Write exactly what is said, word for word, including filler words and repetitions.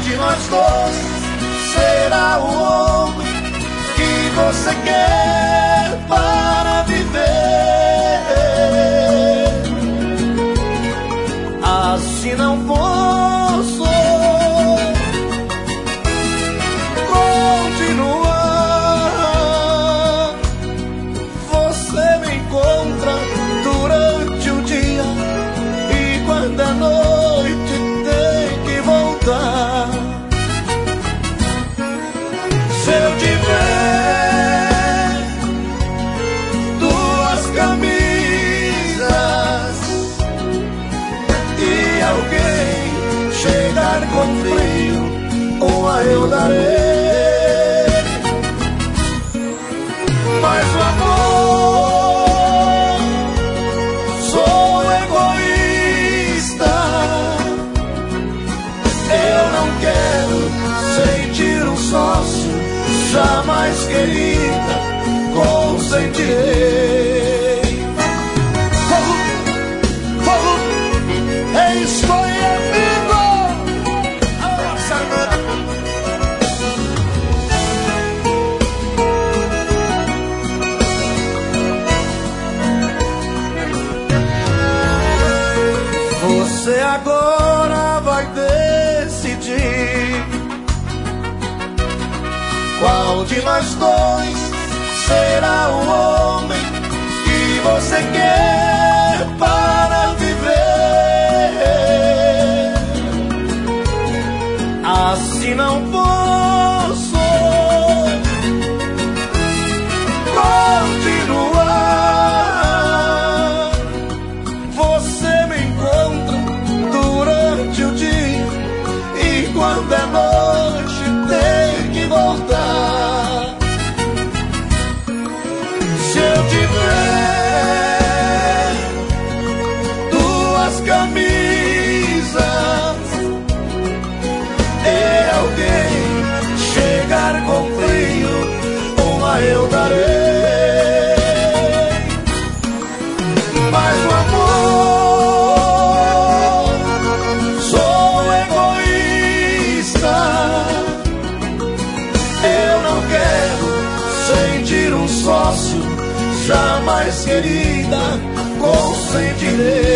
de nós dois será o homem que você quer para viver? Assim não posso continuar. Você me encontra durante o dia e quando a noite tem que voltar. Se eu tiver duas camisas e alguém chegar com frio, uma eu darei. Mas o amor, sou egoísta. Eu não quero sentir um sócio, jamais, querida, consentirei. Fogo, fogo, estou amigo. Você agora vai decidir qual de nós dois será o homem que você quer para viver. Assim não posso continuar. Você me encontra durante o dia e quando é noite tem que voltar. Se eu tiver duas camisas e alguém chegar com frio, uma eu darei. Mas o amor, sou egoísta. Eu não quero sentir um sócio, jamais, querida, consentirei.